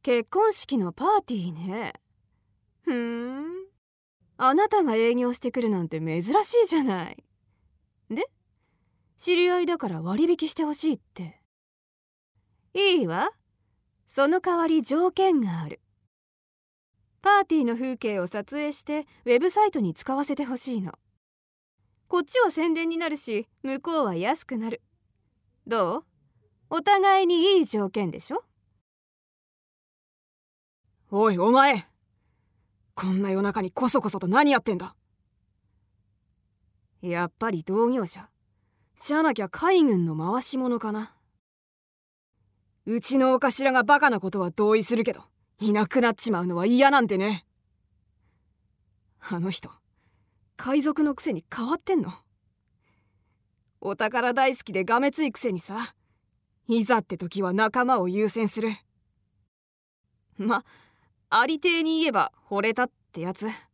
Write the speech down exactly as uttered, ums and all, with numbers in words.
結婚式のパーティーね。ふーん。あなたが営業してくるなんて珍しいじゃない。で、知り合いだから割引してほしいって。いいわ。その代わり条件がある。パーティーの風景を撮影してウェブサイトに使わせてほしいの。こっちは宣伝になるし、向こうは安くなる。どう？お互いにいい条件でしょ？ おいお前、こんな夜中にこそこそと何やってんだ。 やっぱり同業者じゃなきゃ海軍の回し者かな。 うちのお頭がバカなことは同意するけど、いなくなっちまうのは嫌なんてね。あの人海賊のくせに変わってんの。お宝大好きでがめついくせにさ、いざって時は仲間を優先する。ま、ありていに言えば惚れたってやつ。